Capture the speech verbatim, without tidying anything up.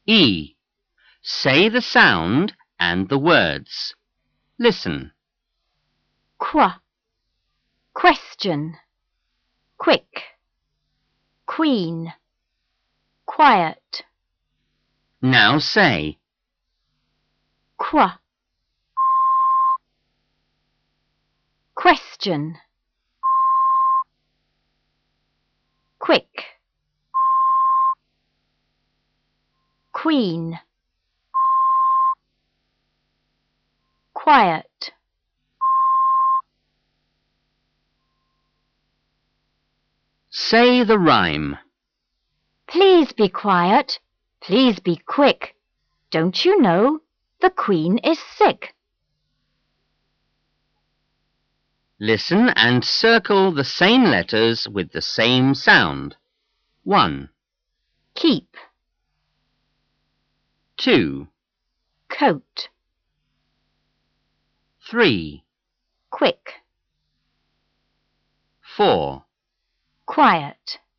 E. Say the sound and the words. Listen. Qu, question, quick, queen, quiet. Now say. Qu, question, quick, queen, quiet. Say the rhyme. Please be quiet, please be quick. Don't you know the Queen is sick? Listen and circle the same letters with the same sound. one. Keep, two. coat, three. quick, four. quiet.